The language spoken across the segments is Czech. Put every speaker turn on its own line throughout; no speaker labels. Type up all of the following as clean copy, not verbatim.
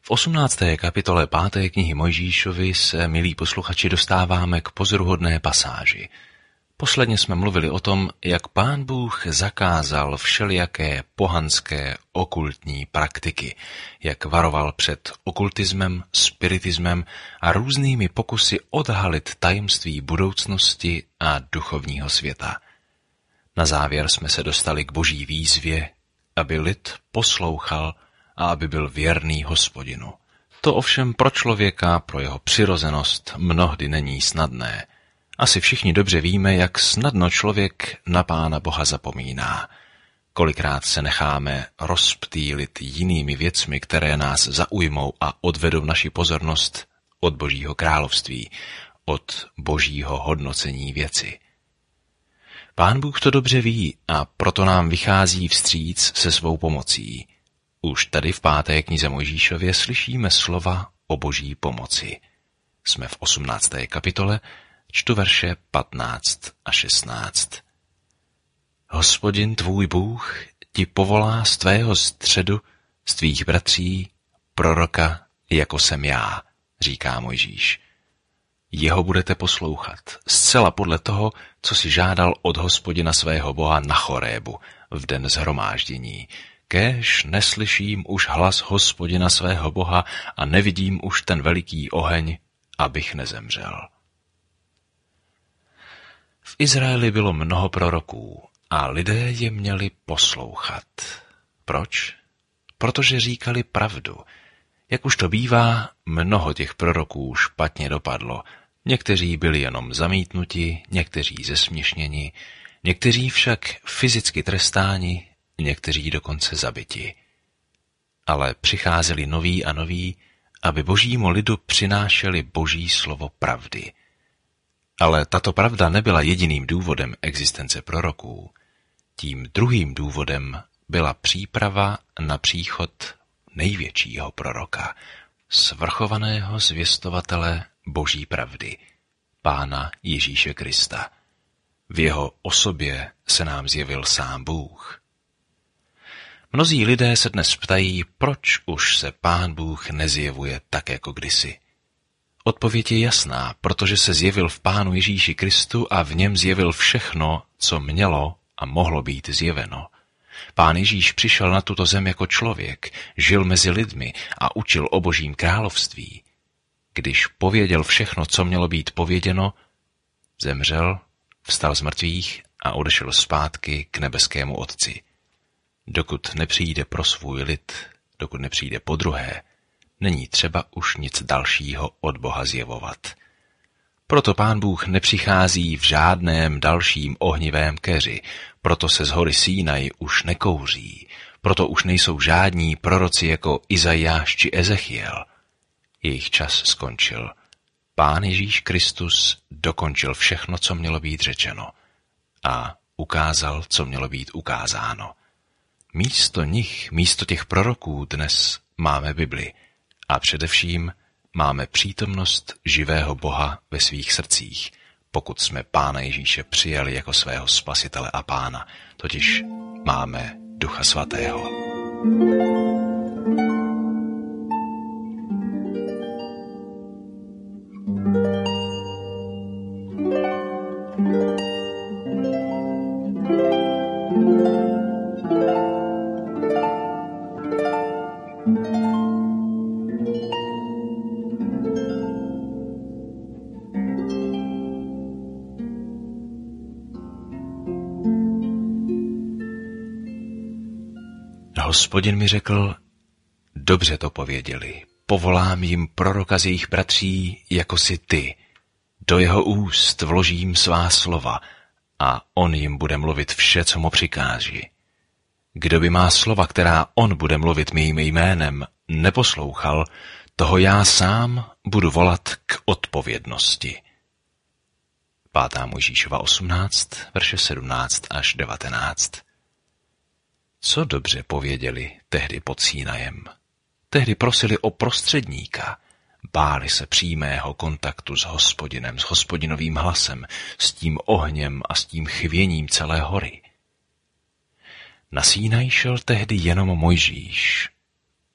V 18. kapitole 5. knihy Mojžíšovi se, milí posluchači, dostáváme k pozoruhodné pasáži. Posledně jsme mluvili o tom, jak Pán Bůh zakázal všelijaké pohanské okultní praktiky, jak varoval před okultismem, spiritismem a různými pokusy odhalit tajemství budoucnosti a duchovního světa. Na závěr jsme se dostali k boží výzvě, aby lid poslouchal a aby byl věrný Hospodinu. To ovšem pro člověka, pro jeho přirozenost mnohdy není snadné. Asi všichni dobře víme, jak snadno člověk na Pána Boha zapomíná. Kolikrát se necháme rozptýlit jinými věcmi, které nás zaujmou a odvedou naši pozornost od Božího království, od Božího hodnocení věci. Pán Bůh to dobře ví a proto nám vychází vstříc se svou pomocí. Už tady v 5. knize Mojžíšově slyšíme slova o Boží pomoci. Jsme v 18. kapitole, čtu verše 15 a 16. Hospodin tvůj Bůh ti povolá z tvého středu, z tvých bratří, proroka, jako jsem já, říká Mojžíš. Jeho budete poslouchat, zcela podle toho, co si žádal od Hospodina svého Boha na Chorébu, v den shromáždění. Kéž neslyším už hlas Hospodina svého Boha a nevidím už ten veliký oheň, abych nezemřel. V Izraeli bylo mnoho proroků a lidé je měli poslouchat. Proč? Protože říkali pravdu. Jak už to bývá, mnoho těch proroků špatně dopadlo. Někteří byli jenom zamítnuti, někteří zesměšněni, někteří však fyzicky trestáni, někteří dokonce zabiti. Ale přicházeli noví a noví, aby božímu lidu přinášeli boží slovo pravdy. Ale tato pravda nebyla jediným důvodem existence proroků. Tím druhým důvodem byla příprava na příchod největšího proroka, svrchovaného zvěstovatele boží pravdy, Pána Ježíše Krista. V jeho osobě se nám zjevil sám Bůh. Mnozí lidé se dnes ptají, proč už se Pán Bůh nezjevuje tak jako kdysi. Odpověď je jasná, protože se zjevil v Pánu Ježíši Kristu a v něm zjevil všechno, co mělo a mohlo být zjeveno. Pán Ježíš přišel na tuto zem jako člověk, žil mezi lidmi a učil o Božím království. Když pověděl všechno, co mělo být pověděno, zemřel, vstal z mrtvých a odešel zpátky k nebeskému Otci. Dokud nepřijde pro svůj lid, dokud nepřijde podruhé, není třeba už nic dalšího od Boha zjevovat. Proto Pán Bůh nepřichází v žádném dalším ohnivém keři, proto se z hory Sínaj už nekouří, proto už nejsou žádní proroci jako Izajáš či Ezechiel. Jejich čas skončil. Pán Ježíš Kristus dokončil všechno, co mělo být řečeno a ukázal, co mělo být ukázáno. Místo nich, místo těch proroků dnes máme Bibli a především máme přítomnost živého Boha ve svých srdcích, pokud jsme Pána Ježíše přijali jako svého spasitele a Pána, totiž máme Ducha Svatého. Hospodin mi řekl, dobře to pověděli, povolám jim proroka z jejich bratří, jako si ty. Do jeho úst vložím svá slova a on jim bude mluvit vše, co mu přikáži. Kdo by má slova, která on bude mluvit mým jménem, neposlouchal, toho já sám budu volat k odpovědnosti. 5. Mojžíšova 18, verše 17 až 19. Co dobře pověděli tehdy pod Sínajem? Tehdy prosili o prostředníka, báli se přímého kontaktu s Hospodinem, s Hospodinovým hlasem, s tím ohněm a s tím chvěním celé hory. Na Sínaj šel tehdy jenom Mojžíš.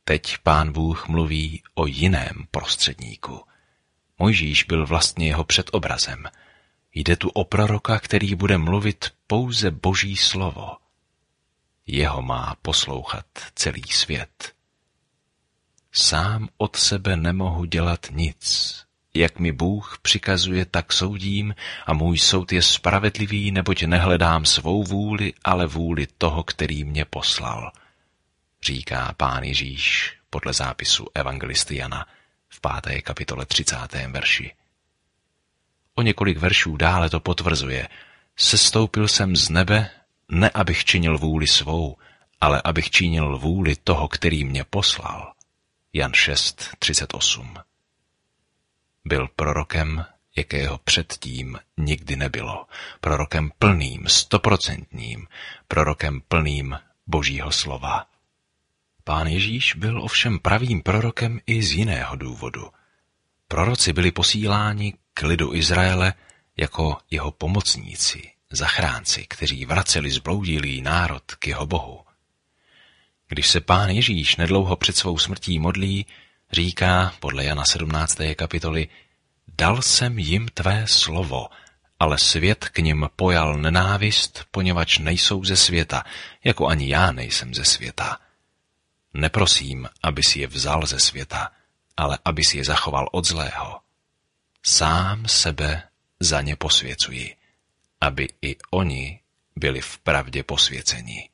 Teď Pán Bůh mluví o jiném prostředníku. Mojžíš byl vlastně jeho předobrazem. Jde tu o proroka, který bude mluvit pouze Boží slovo. Jeho má poslouchat celý svět. Sám od sebe nemohu dělat nic. Jak mi Bůh přikazuje, tak soudím a můj soud je spravedlivý, neboť nehledám svou vůli, ale vůli toho, který mě poslal, říká Pán Ježíš podle zápisu evangelisty Jana v 5. kapitole 30. verši. O několik veršů dále to potvrzuje. Sestoupil jsem z nebe, ne abych činil vůli svou, ale abych činil vůli toho, který mě poslal. Jan 6:38. Byl prorokem, jakého předtím nikdy nebylo. Prorokem plným, 100%, prorokem plným Božího slova. Pán Ježíš byl ovšem pravým prorokem i z jiného důvodu. Proroci byli posíláni k lidu Izraele jako jeho pomocníci, zachránci, kteří vraceli zbloudilý národ k jeho Bohu. Když se Pán Ježíš nedlouho před svou smrtí modlí, říká podle Jana 17. kapitoly: Dal jsem jim tvé slovo, ale svět k nim pojal nenávist, poněvadž nejsou ze světa, jako ani já nejsem ze světa. Neprosím, aby si je vzal ze světa, ale aby si je zachoval od zlého. Sám sebe za ně posvěcuji, aby i oni byli v pravdě posvěceni.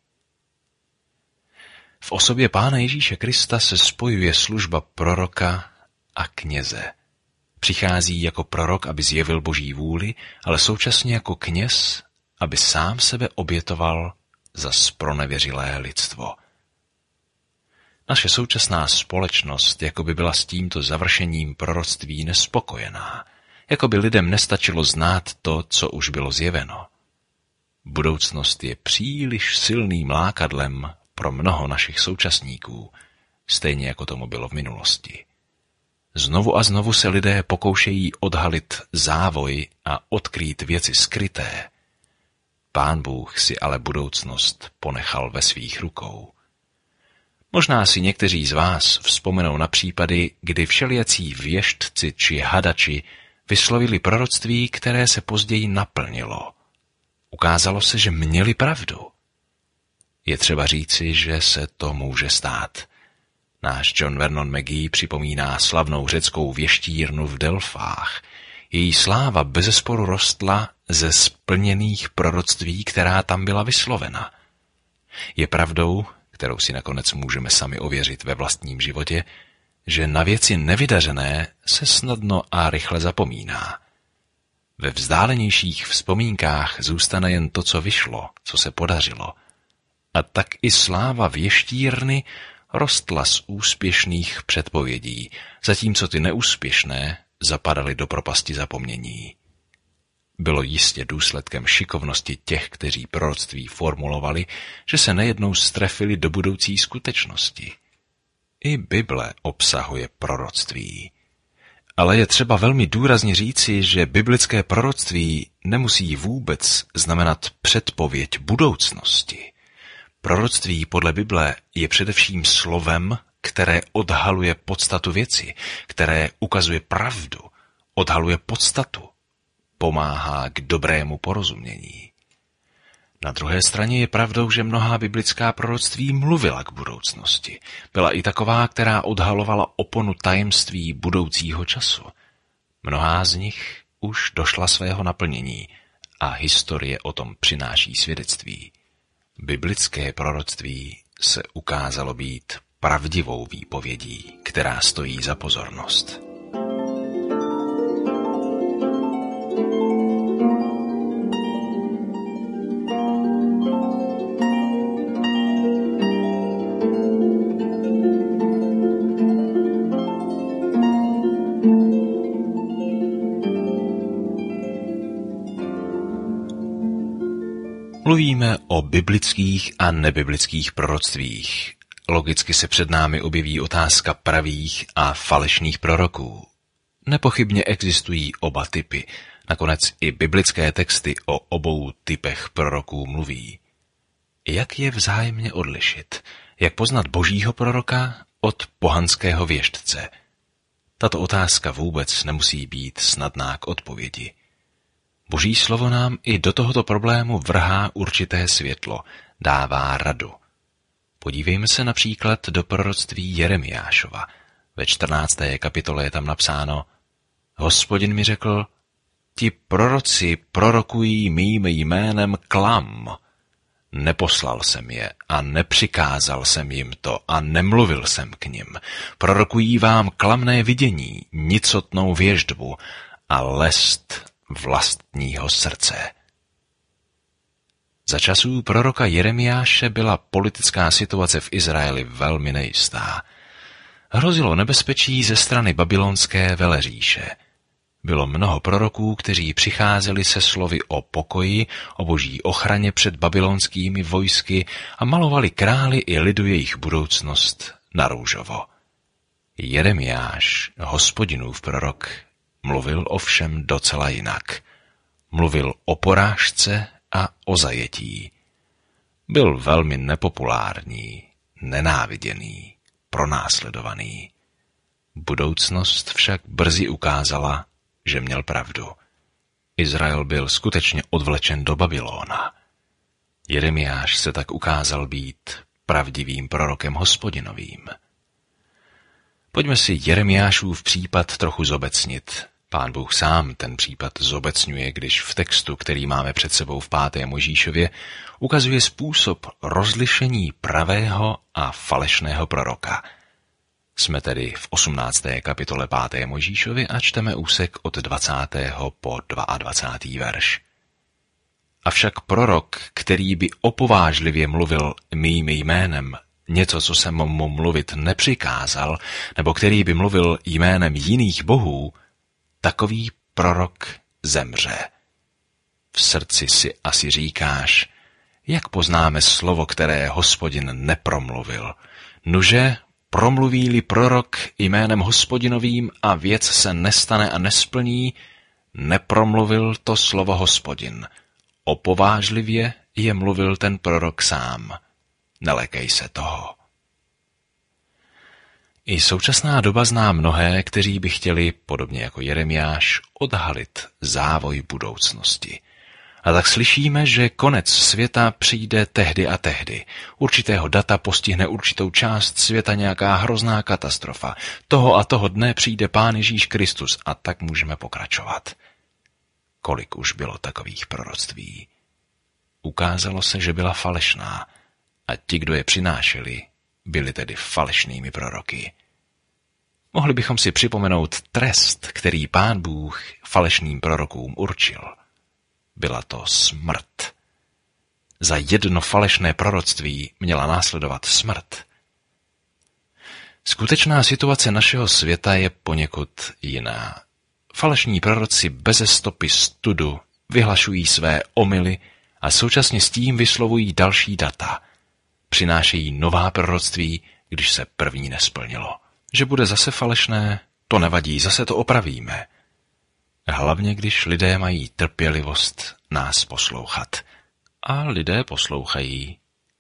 V osobě Pána Ježíše Krista se spojuje služba proroka a kněze. Přichází jako prorok, aby zjevil Boží vůli, ale současně jako kněz, aby sám sebe obětoval za zpronevěřilé lidstvo. Naše současná společnost jako by byla s tímto završením proroctví nespokojená, jako by lidem nestačilo znát to, co už bylo zjeveno. Budoucnost je příliš silným lákadlem pro mnoho našich současníků, stejně jako tomu bylo v minulosti. Znovu a znovu se lidé pokoušejí odhalit závoj a odkrýt věci skryté. Pán Bůh si ale budoucnost ponechal ve svých rukou. Možná si někteří z vás vzpomenou na případy, kdy všelijací věštci či hadači vyslovili proroctví, které se později naplnilo. Ukázalo se, že měli pravdu. Je třeba říci, že se to může stát. Náš John Vernon Mackey připomíná slavnou řeckou věštírnu v Delfách. Její sláva bezesporu rostla ze splněných proroctví, která tam byla vyslovena. Je pravdou, kterou si nakonec můžeme sami ověřit ve vlastním životě, že na věci nevydařené se snadno a rychle zapomíná. Ve vzdálenějších vzpomínkách zůstane jen to, co vyšlo, co se podařilo. A tak i sláva věštírny rostla z úspěšných předpovědí, zatímco ty neúspěšné zapadaly do propasti zapomnění. Bylo jistě důsledkem šikovnosti těch, kteří proroctví formulovali, že se nejednou strefili do budoucí skutečnosti. I Bible obsahuje proroctví. Ale je třeba velmi důrazně říci, že biblické proroctví nemusí vůbec znamenat předpověď budoucnosti. Proroctví podle Bible je především slovem, které odhaluje podstatu věci, které ukazuje pravdu, odhaluje podstatu, pomáhá k dobrému porozumění. Na druhé straně je pravdou, že mnohá biblická proroctví mluvila k budoucnosti. Byla i taková, která odhalovala oponu tajemství budoucího času. Mnohá z nich už došla svého naplnění a historie o tom přináší svědectví. Biblické proroctví se ukázalo být pravdivou výpovědí, která stojí za pozornost. Mluvíme o biblických a nebiblických proroctvích. Logicky se před námi objeví otázka pravých a falešných proroků. Nepochybně existují oba typy. Nakonec i biblické texty o obou typech proroků mluví. Jak je vzájemně odlišit? Jak poznat božího proroka od pohanského věštce? Tato otázka vůbec nemusí být snadná k odpovědi. Boží slovo nám i do tohoto problému vrhá určité světlo, dává radu. Podívejme se například do proroctví Jeremiášova. Ve 14. kapitole je tam napsáno: Hospodin mi řekl, ti proroci prorokují mým jménem klam. Neposlal jsem je a nepřikázal jsem jim to a nemluvil jsem k nim. Prorokují vám klamné vidění, nicotnou věštbu a lest vlastního srdce. Za časů proroka Jeremiáše byla politická situace v Izraeli velmi nejistá. Hrozilo nebezpečí ze strany babylonské veleříše. Bylo mnoho proroků, kteří přicházeli se slovy o pokoji, o boží ochraně před babylonskými vojsky a malovali králi i lidu jejich budoucnost na růžovo. Jeremiáš, Hospodinův prorok, mluvil ovšem docela jinak. Mluvil o porážce a o zajetí. Byl velmi nepopulární, nenáviděný, pronásledovaný. Budoucnost však brzy ukázala, že měl pravdu. Izrael byl skutečně odvlečen do Babylona. Jeremiáš se tak ukázal být pravdivým prorokem Hospodinovým. Pojďme si Jeremiášův případ trochu zobecnit. Pán Bůh sám ten případ zobecňuje, když v textu, který máme před sebou v 5. Mojžíšově, ukazuje způsob rozlišení pravého a falešného proroka. Jsme tedy v 18. kapitole 5. Mojžíšově a čteme úsek od 20. po 22. verš. Avšak prorok, který by opovážlivě mluvil mým jménem, něco, co jsem mu mluvit nepřikázal, nebo který by mluvil jménem jiných bohů, takový prorok zemře. V srdci si asi říkáš, jak poznáme slovo, které Hospodin nepromluvil? Nuže, promluví-li prorok jménem Hospodinovým a věc se nestane a nesplní, nepromluvil to slovo Hospodin. Opovážlivě je mluvil ten prorok sám. Nelekej se toho. I současná doba zná mnohé, kteří by chtěli, podobně jako Jeremiáš, odhalit závoj budoucnosti. A tak slyšíme, že konec světa přijde tehdy a tehdy. Určitého data postihne určitou část světa nějaká hrozná katastrofa. Toho a toho dne přijde Pán Ježíš Kristus a tak můžeme pokračovat. Kolik už bylo takových proroctví? Ukázalo se, že byla falešná a ti, kdo je přinášeli, byli tedy falešnými proroky. Mohli bychom si připomenout trest, který Pán Bůh falešným prorokům určil. Byla to smrt. Za jedno falešné proroctví měla následovat smrt. Skutečná situace našeho světa je poněkud jiná. Falešní proroci beze stopy studu vyhlašují své omyly a současně s tím vyslovují další data. Přinášejí nová proroctví, když se první nesplnilo. Že bude zase falešné, to nevadí, zase to opravíme. Hlavně, když lidé mají trpělivost nás poslouchat. A lidé poslouchají.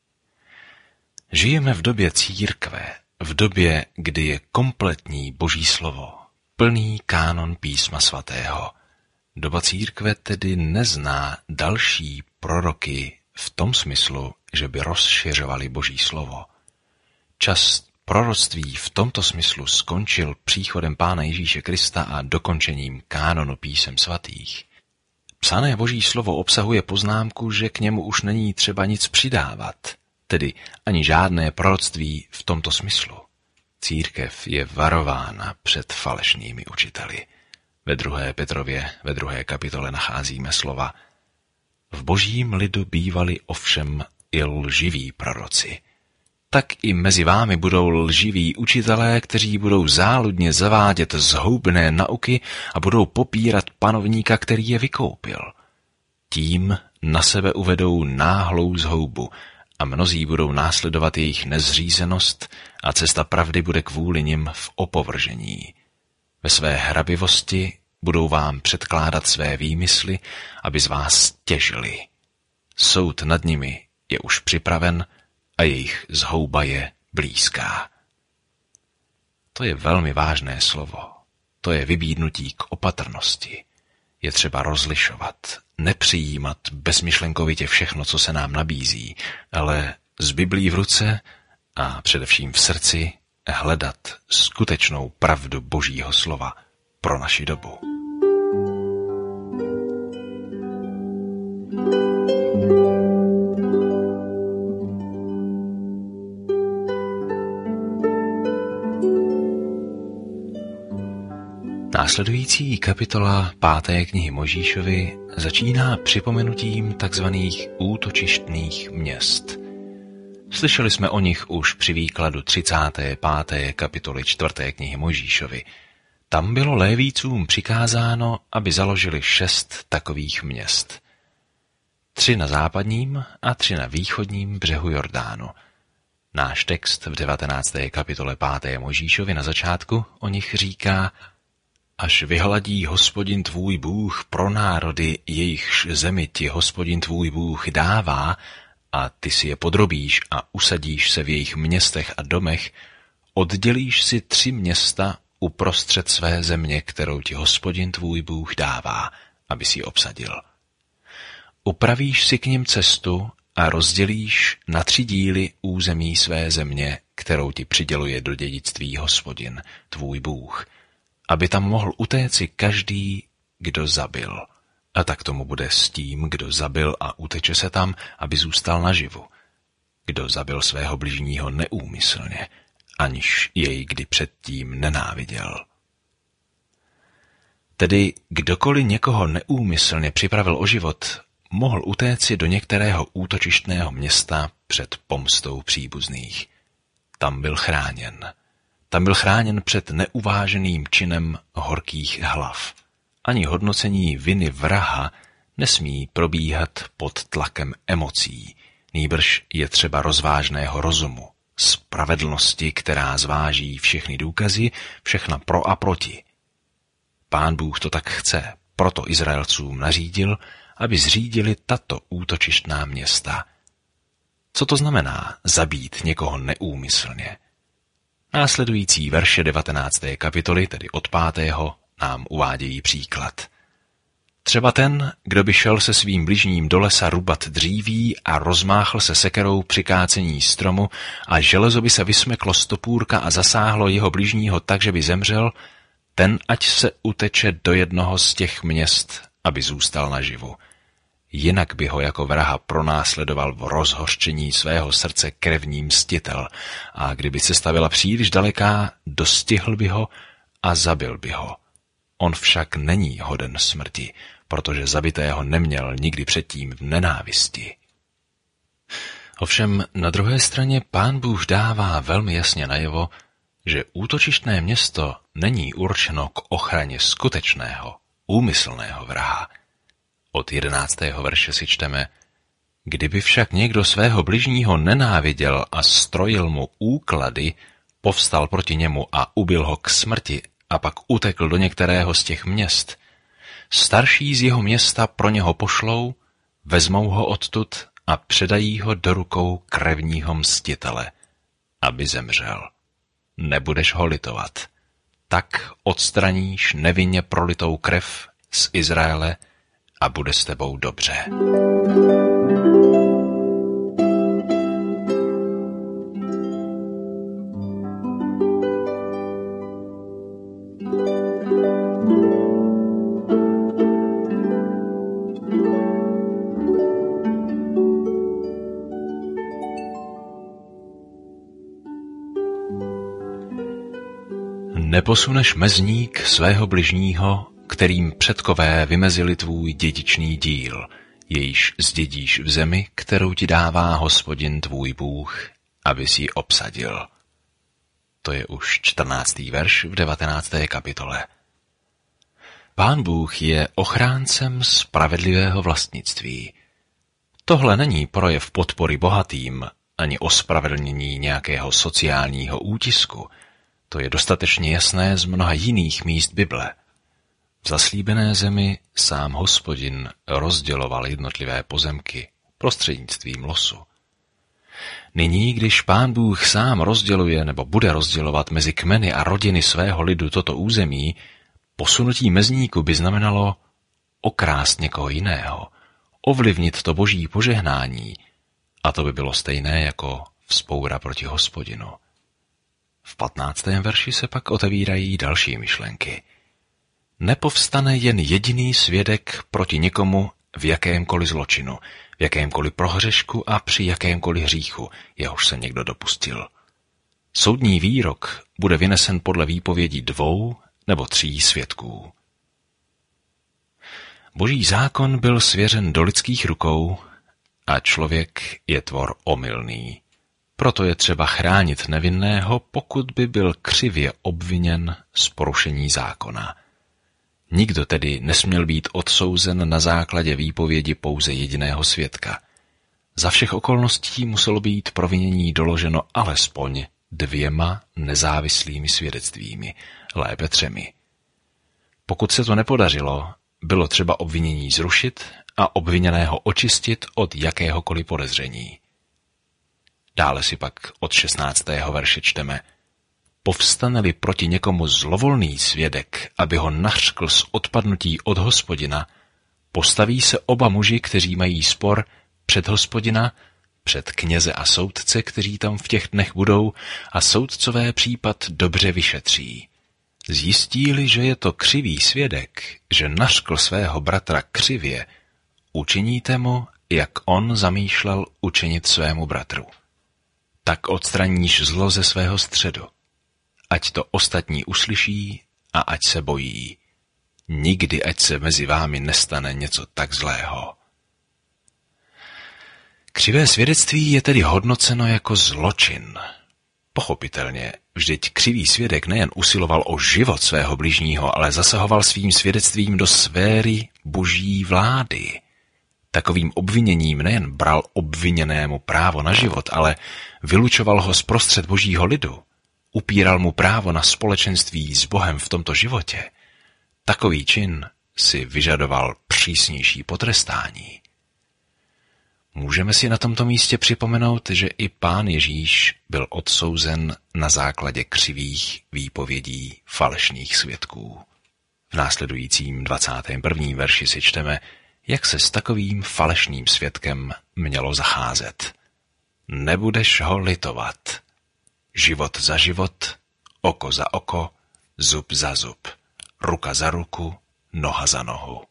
Žijeme v době církve, v době, kdy je kompletní Boží slovo, plný kánon písma svatého. Doba církve tedy nezná další proroky v tom smyslu, že by rozšiřovali Boží slovo. Čas proroctví v tomto smyslu skončil příchodem Pána Ježíše Krista a dokončením kánonu písem svatých. Psané Boží slovo obsahuje poznámku, že k němu už není třeba nic přidávat, tedy ani žádné proroctví v tomto smyslu. Církev je varována před falešnými učiteli. Ve 2. Petrově, ve 2. kapitole nacházíme slova: V Božím lidu bývali ovšem i lživí proroci. Tak i mezi vámi budou lživí učitelé, kteří budou záludně zavádět zhoubné nauky a budou popírat panovníka, který je vykoupil. Tím na sebe uvedou náhlou zhoubu a mnozí budou následovat jejich nezřízenost a cesta pravdy bude kvůli nim v opovržení. Ve své hrabivosti budou vám předkládat své výmysly, aby z vás těžili. Soud nad nimi je už připraven a jejich zhouba je blízká. To je velmi vážné slovo. To je vybídnutí k opatrnosti. Je třeba rozlišovat, nepřijímat bezmyšlenkovitě všechno, co se nám nabízí, ale s Biblí v ruce a především v srdci hledat skutečnou pravdu Božího slova pro naši dobu. Následující kapitola 5. knihy Mojžíšovy začíná připomenutím takzvaných útočištných měst. Slyšeli jsme o nich už při výkladu 35. kapitoly 4. knihy Mojžíšovy. Tam bylo Lévícům přikázáno, aby založili 6 takových měst. 3 na západním a 3 na východním břehu Jordánu. Náš text v 19. kapitole 5. Mojžíšovy na začátku o nich říká: Až vyhladí Hospodin tvůj Bůh pro národy, jejichž zemi ti Hospodin tvůj Bůh dává, a ty si je podrobíš a usadíš se v jejich městech a domech, oddělíš si 3 města uprostřed své země, kterou ti Hospodin tvůj Bůh dává, aby si ji obsadil. Upravíš si k nim cestu a rozdělíš na 3 díly území své země, kterou ti přiděluje do dědictví Hospodin tvůj Bůh, aby tam mohl utéci každý, kdo zabil. A tak tomu bude s tím, kdo zabil a uteče se tam, aby zůstal naživu. Kdo zabil svého bližního neúmyslně, aniž jej kdy předtím nenáviděl. Tedy kdokoliv někoho neúmyslně připravil o život, mohl utéci do některého útočištného města před pomstou příbuzných. Tam byl chráněn. Tam byl chráněn před neuváženým činem horkých hlav. Ani hodnocení viny vraha nesmí probíhat pod tlakem emocí, nýbrž je třeba rozvážného rozumu, spravedlnosti, která zváží všechny důkazy, všechna pro a proti. Pán Bůh to tak chce, proto Izraelcům nařídil, aby zřídili tato útočištná města. Co to znamená zabít někoho neúmyslně? Následující verše 19. kapitoly, tedy od 5. nám uvádějí příklad. Třeba ten, kdo by šel se svým bližním do lesa rubat dříví a rozmáchl se sekerou při kácení stromu a železo by se vysmeklo z topůrka a zasáhlo jeho bližního tak, že by zemřel, ten ať se uteče do jednoho z těch měst, aby zůstal naživu. Jinak by ho jako vraha pronásledoval v rozhořčení svého srdce krevní mstitel a kdyby cesta byla příliš daleká, dostihl by ho a zabil by ho. On však není hoden smrti, protože zabitého neměl nikdy předtím v nenávisti. Ovšem na druhé straně Pán Bůh dává velmi jasně najevo, že útočištné město není určeno k ochraně skutečného, úmyslného vraha. Od 11. verše si čteme: Kdyby však někdo svého bližního nenáviděl a strojil mu úklady, povstal proti němu a ubil ho k smrti a pak utekl do některého z těch měst, starší z jeho města pro něho pošlou, vezmou ho odtud a předají ho do rukou krevního mstitele, aby zemřel. Nebudeš ho litovat. Tak odstraníš nevinně prolitou krev z Izraele a bude s tebou dobře. Neposuneš mezník svého bližního, kterým předkové vymezili tvůj dědičný díl, jejž zdědíš v zemi, kterou ti dává Hospodin tvůj Bůh, aby si ji obsadil. To je už 14. verš v 19. kapitole. Pán Bůh je ochráncem spravedlivého vlastnictví. Tohle není projev podpory bohatým, ani ospravedlnění nějakého sociálního útisku. To je dostatečně jasné z mnoha jiných míst Bible. V zaslíbené zemi sám Hospodin rozděloval jednotlivé pozemky prostřednictvím losu. Nyní, když Pán Bůh sám rozděluje nebo bude rozdělovat mezi kmeny a rodiny svého lidu toto území, posunutí mezníku by znamenalo okrást někoho jiného, ovlivnit to boží požehnání, a to by bylo stejné jako vzpoura proti Hospodinu. V 15. verši se pak otevírají další myšlenky. Nepovstane jen jediný svědek proti někomu v jakémkoliv zločinu, v jakémkoliv prohřešku a při jakémkoliv hříchu, jehož se někdo dopustil. Soudní výrok bude vynesen podle výpovědi 2 nebo 3 svědků. Boží zákon byl svěřen do lidských rukou a člověk je tvor omylný. Proto je třeba chránit nevinného, pokud by byl křivě obviněn z porušení zákona. Nikdo tedy nesměl být odsouzen na základě výpovědi pouze jediného svědka. Za všech okolností muselo být provinění doloženo alespoň 2 nezávislými svědectvími, lépe 3. Pokud se to nepodařilo, bylo třeba obvinění zrušit a obviněného očistit od jakéhokoliv podezření. Dále si pak od 16. verše čteme: Povstane-li proti někomu zlovolný svědek, aby ho nařkl z odpadnutí od Hospodina, postaví se oba muži, kteří mají spor, před Hospodina, před kněze a soudce, kteří tam v těch dnech budou, a soudcové případ dobře vyšetří. Zjistí-li, že je to křivý svědek, že nařkl svého bratra křivě, učiníte mu, jak on zamýšlel učinit svému bratru. Tak odstraníš zlo ze svého středu. Ať to ostatní uslyší a ať se bojí. Nikdy ať se mezi vámi nestane něco tak zlého. Křivé svědectví je tedy hodnoceno jako zločin. Pochopitelně, vždyť křivý svědek nejen usiloval o život svého bližního, ale zasahoval svým svědectvím do sféry boží vlády. Takovým obviněním nejen bral obviněnému právo na život, ale vylučoval ho zprostřed božího lidu. Upíral mu právo na společenství s Bohem v tomto životě. Takový čin si vyžadoval přísnější potrestání. Můžeme si na tomto místě připomenout, že i Pán Ježíš byl odsouzen na základě křivých výpovědí falešných svědků. V následujícím 21. verši si čteme, jak se s takovým falešným svědkem mělo zacházet. Nebudeš ho litovat. Život za život, oko za oko, zub za zub, ruka za ruku, noha za nohu.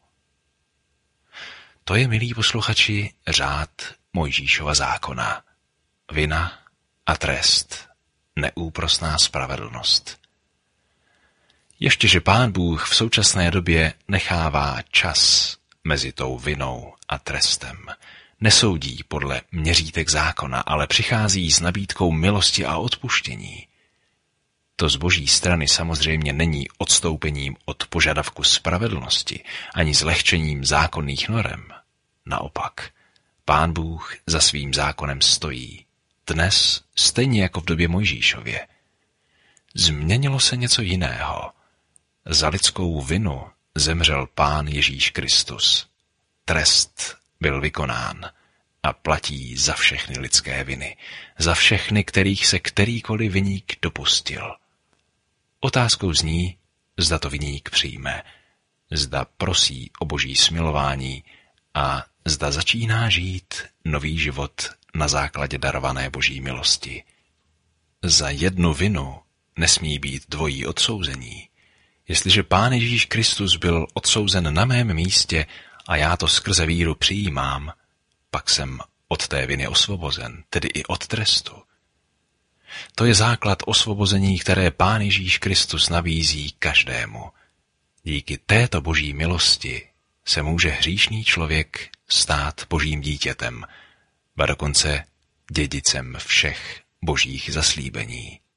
To je, milí posluchači, řád Mojžíšova zákona. Vina a trest, neúprosná spravedlnost. Ještěže Pán Bůh v současné době nechává čas mezi tou vinou a trestem. Nesoudí podle měřítek zákona, ale přichází s nabídkou milosti a odpuštění. To z boží strany samozřejmě není odstoupením od požadavku spravedlnosti ani zlehčením zákonných norem. Naopak, Pán Bůh za svým zákonem stojí. Dnes stejně jako v době Mojžíšově. Změnilo se něco jiného. Za lidskou vinu zemřel Pán Ježíš Kristus. Trest byl vykonán a platí za všechny lidské viny, za všechny, kterých se kterýkoliv viník dopustil. Otázkou zní, zda to viník přijme, zda prosí o boží smilování a zda začíná žít nový život na základě darované boží milosti. Za jednu vinu nesmí být dvojí odsouzení. Jestliže Pán Ježíš Kristus byl odsouzen na mém místě a já to skrze víru přijímám, pak jsem od té viny osvobozen, tedy i od trestu. To je základ osvobození, které Pán Ježíš Kristus nabízí každému. Díky této boží milosti se může hříšný člověk stát božím dítětem, ba dokonce dědicem všech božích zaslíbení.